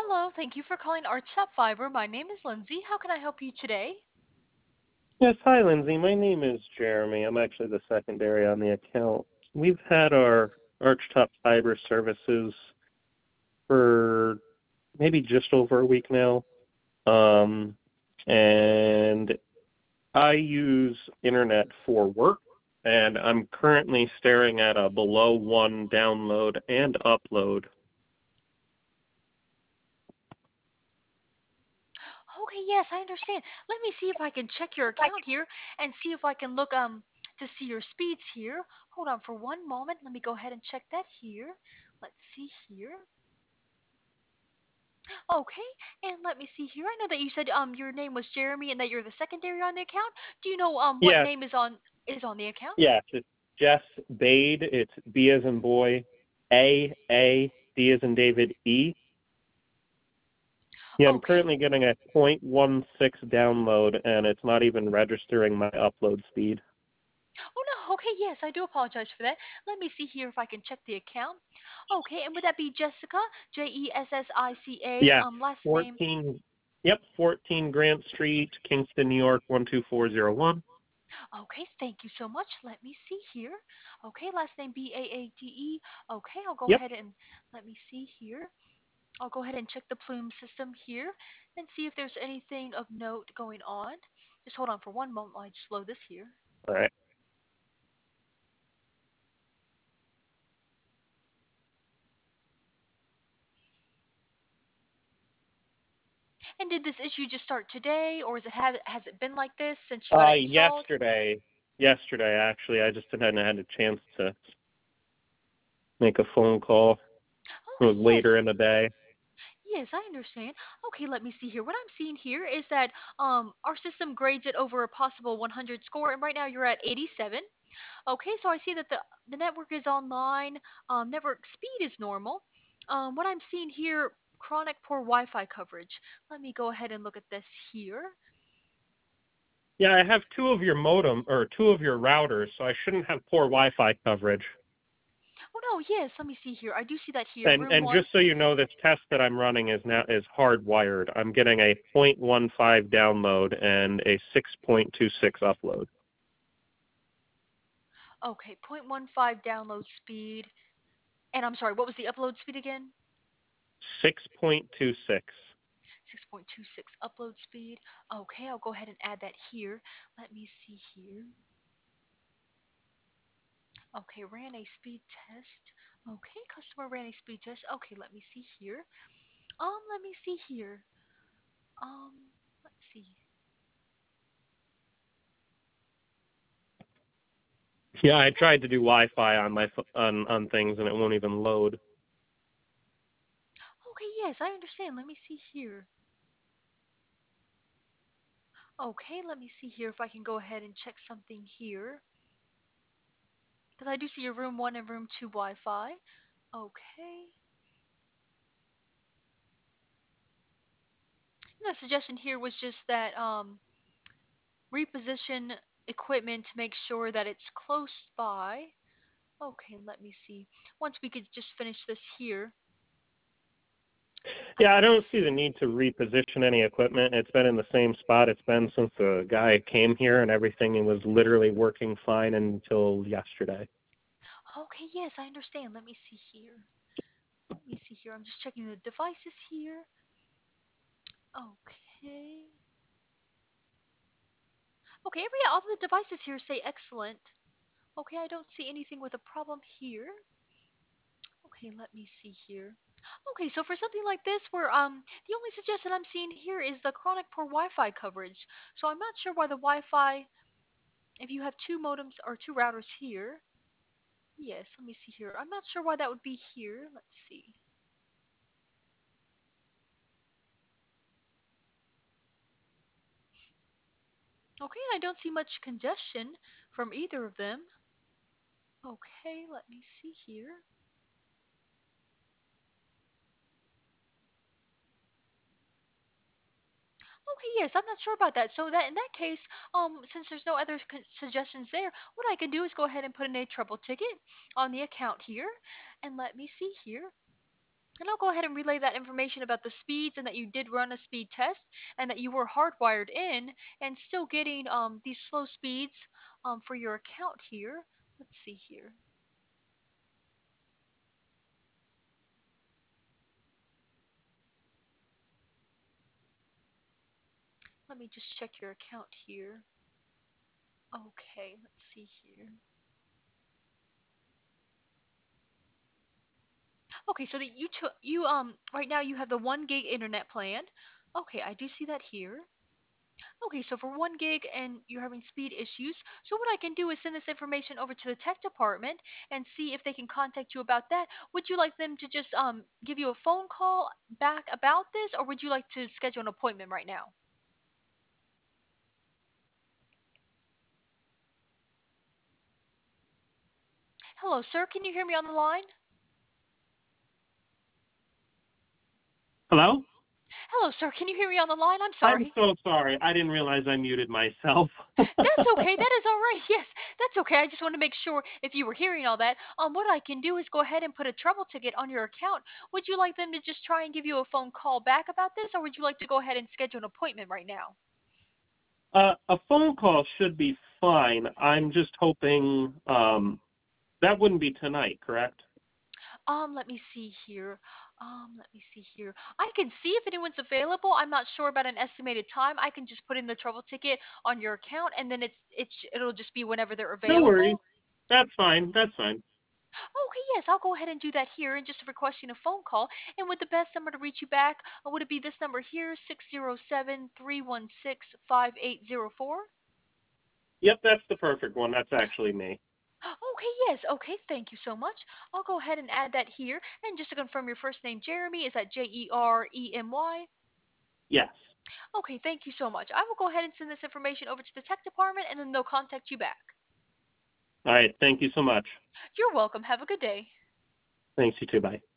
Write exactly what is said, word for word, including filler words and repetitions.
Hello, thank you for calling Art Shop Fiber. My name is Lindsay. How can I help you today? Yes, hi, Lindsay. My name is Jeremy. I'm actually the secondary on the account. We've had our Archtop Fiber services for maybe just over a week now. Um, and I use internet for work, and I'm currently staring at a below one download and upload. Okay, yes, I understand. Let me see if I can check your account here and see if I can look um to see your speeds here. Hold on for one moment. Let me go ahead and check that here. Let's see here. Okay, and let me see here. I know that you said um your name was Jeremy and that you're the secondary on the account. Do you know um what Yes, name is on is on the account? yes, it's Jess Bade. It's B as in boy, A, A, D as in David, E. Yeah, I'm Okay. currently getting a point one six download, and it's not even registering my upload speed. Oh no, okay, yes, I do apologize for that. Let me see here if I can check the account. Okay, and would that be Jessica? J E S S I C A, Yes, um, last name. fourteen. Yep, fourteen Grant Street, Kingston, New York, one two four zero one. Okay, thank you so much. Let me see here. Okay, last name B A A D E. Okay, I'll go Yep. ahead and let me see here. I'll go ahead and check the plume system here and see if there's anything of note going on. Just hold on for one moment while I just load this here. All right. And did this issue just start today, or is it have has it been like this since you got Uh, it installed? yesterday, yesterday actually, I just hadn't had a chance to make a phone call. It Okay, was yes. later in the day. Yes, I understand. Okay, let me see here. What I'm seeing here is that um, our system grades it over a possible one hundred score, and right now you're at eighty-seven. Okay, so I see that the the network is online. Um, network speed is normal. Um, what I'm seeing here, chronic poor Wi-Fi coverage. Let me go ahead and look at this here. Yeah, I have two of your modem or two of your routers, so I shouldn't have poor Wi-Fi coverage. Oh no, yes. Let me see here. I do see that here. And Room and one. just so you know, this test that I'm running is now is hardwired. I'm getting a point one five download and a six point two six upload. Okay, zero point one five download speed. And I'm sorry, what was the upload speed again? six point two six. six point two six upload speed. Okay, I'll go ahead and add that here. Let me see here. Okay, ran a speed test. Okay, customer ran a speed test. Okay, let me see here. Um, let me see here. Um, let's see. Yeah, I tried to do Wi-Fi on my on on things and it won't even load. Okay, yes, I understand. Let me see here. Okay, let me see here if I can go ahead and check something here. Because I do see your room one and room two Wi-Fi. Okay. The suggestion here was just that um, reposition equipment to make sure that it's close by. Okay, let me see. Once we could just finish this here, Yeah, I let me don't see see. the need to reposition any equipment. It's been in the same spot it's been since the guy came here, and everything was literally working fine until yesterday. Okay, yes, I understand. Let me see here. Let me see here. I'm just checking the devices here. Okay. Okay, every all the devices here say excellent. Okay, I don't see anything with a problem here. Okay, let me see here. Okay, so for something like this, where um the only suggestion I'm seeing here is the chronic poor Wi-Fi coverage. So I'm not sure why the Wi-Fi, if you have two modems or two routers here. Yes, let me see here. I'm not sure why that would be here. Let's see. Okay, I don't see much congestion from either of them. Okay, let me see here. Okay, yes, I'm not sure about that. So that in that case, um, since there's no other con- suggestions there, what I can do is go ahead and put in a trouble ticket on the account here, and let me see here. And I'll go ahead and relay that information about the speeds and that you did run a speed test and that you were hardwired in and still getting um, these slow speeds um, for your account here. Let's see here. Let me just check your account here. Okay, let's see here. Okay, so that you took you um right now you have the one gig internet plan. Okay, I do see that here. Okay, so for one gig and you're having speed issues, so what I can do is send this information over to the tech department and see if they can contact you about that. Would you like them to just um give you a phone call back about this, or would you like to schedule an appointment right now? Hello, sir. Can you hear me on the line? Hello? Hello, sir. Can you hear me on the line? I'm I'm sorry. so sorry. I didn't realize I muted myself. That's okay. That is all right. Yes, that's okay. I just want to make sure if you were hearing all that. Um, what I can do is go ahead and put a trouble ticket on your account. Would you like them to just try and give you a phone call back about this, or would you like to go ahead and schedule an appointment right now? Uh, a phone call should be fine. I'm just hoping um, that wouldn't be tonight, correct? Um, let me see here. Um, let me see here. I can see if anyone's available. I'm not sure about an estimated time. I can just put in the trouble ticket on your account, and then it's it's it'll just be whenever they're No worries. available. That's fine. That's fine. Okay, yes, I'll go ahead and do that here and just requesting a phone call. And with the best number to reach you back, uh, would it be this number here, six zero seven, three one six, five eight zero four? Yep, that's the perfect one. That's actually me. Okay, yes, okay, thank you so much. I'll go ahead and add that here. And just to confirm your first name, Jeremy, is that J E R E M Y? Yes. Okay, thank you so much. I will go ahead and send this information over to the tech department and then they'll contact you back. All right. Thank you so much. You're welcome. Have a good day. Thanks, you too. Bye.